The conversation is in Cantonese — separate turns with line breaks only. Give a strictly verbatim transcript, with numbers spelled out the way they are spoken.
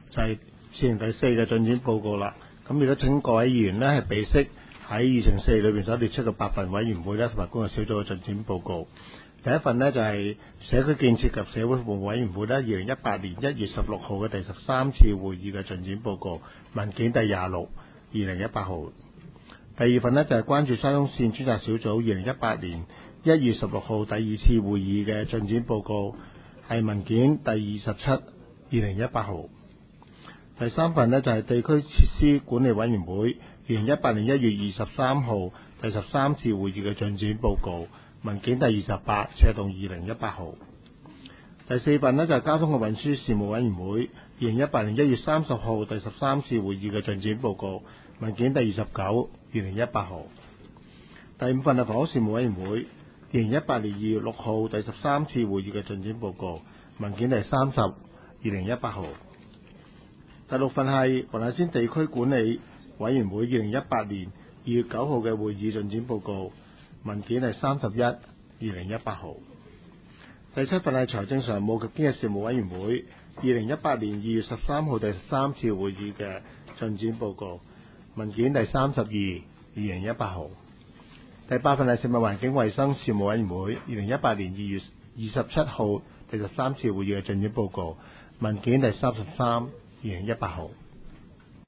就係事項第四嘅進展報告啦。咁亦都請各位議員呢係備悉喺議程四裏邊所列出嘅八份委員會咧同埋工作小組嘅進展報告。第一份呢就係社區建設及社會服務委員會咧二零一八年一月十六號嘅第十三次會議嘅進展報告，文件第廿六，二零一八號。第二份呢就係關注沙中線專責小組二零一八年一月十六號第二次會議嘅進展報告，係文件第二十七，二零一八號。第三份呢就係地區設施管理委員會二零一八年一月二十三號第十三次會議嘅進展報告，文件第二十八，斜動二零一八號。第四份呢就係交通嘅運輸事務委員會二零一八年一月三十號第十三次會議嘅進展報告，文件第二十九，二零一八號。第五份係房屋事務委員會二零一八年二月六號第十三次會議嘅進展報告，文件第三十，二零一八號。第六份係黃大仙地區管理委員會二零一八年二月九號嘅會議進展報告，文件係三十一，二零一八號。第七份係財政常務及經濟事務委員會二零一八年二月十三號第十三次會議嘅進展報告，文件第三十二，二零一八號。第八份係食物環境衛生事務委員會二零一八年二月二十七號第十三次會議嘅進展報告，文件第三十三，二零一八號。